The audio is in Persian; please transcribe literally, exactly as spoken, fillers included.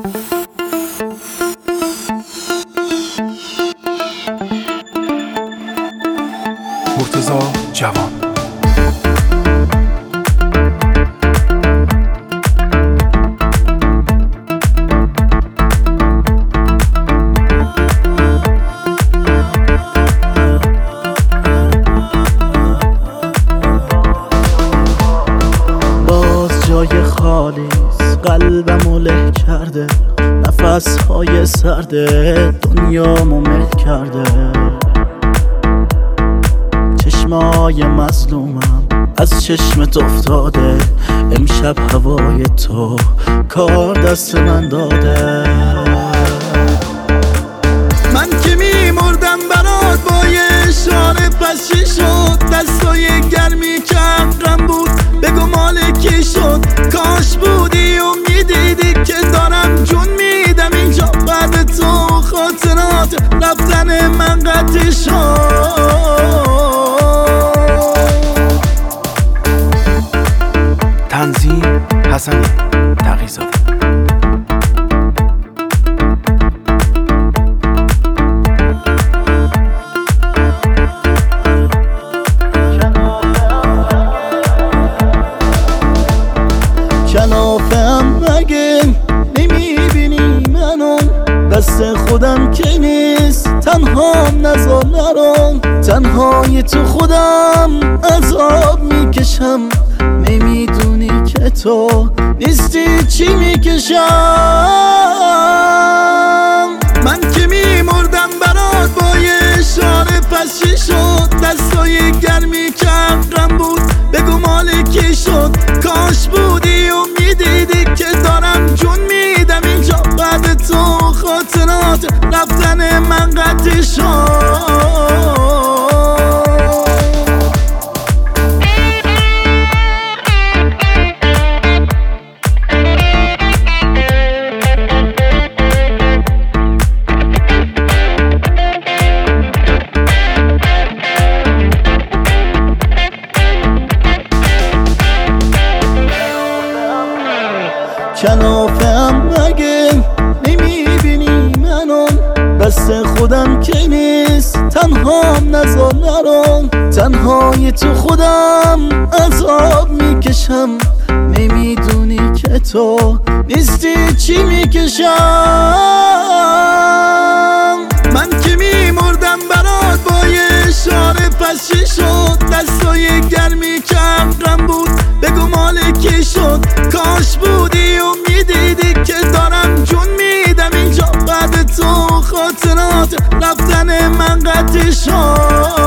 مرتضی جوان. باز جای خالیست، قلبمو له کرده، نفس های سرده دنیامو مل کرده. چشمای مظلومم از چشمت افتاده، امشب هوای تو کار دست من داده. من که میمردم برات با یه اشاره، پس چی شد؟ دستای گرمی که عقلم بود بگو مال کی شد؟ کاش بودی و میدیدی که دارم جون میدم اینجا بعد تو. خاطرات رفتن من قطع شد. تنظیم حسنی تقی‌زاده. کلافم مگه نمیبینی منو؟ دست خودم که نیست تنهام نذار نرم. تنهای تو خودم عذاب میکشم، نمیدونی که تو نیستی چی میکشم. من که میمردم برات با یه اشاره، پس چی شد؟ دستای گرمی که عقلم بود بگو مال کی شد؟ کاش بودی و میدیدی که دارم جون میدم اینجا بعد تو. خاطرات رفتن من قطع شد. کلافم مگه نمیبینی منو؟ دست خودم که نیست تنهام نذار نرم. تنهای تو خودم عذاب میکشم، نمیدونی که تو نیستی چی میکشم. من که میمردم برات با یه اشاره، پس چی شد؟ دستای گرمی که عقلم بود بگو مال کی شد؟ کاش بودی و میدیدی که دارم جون میدم اینجا بعد تو. خاطرات رفتن من قطع شد.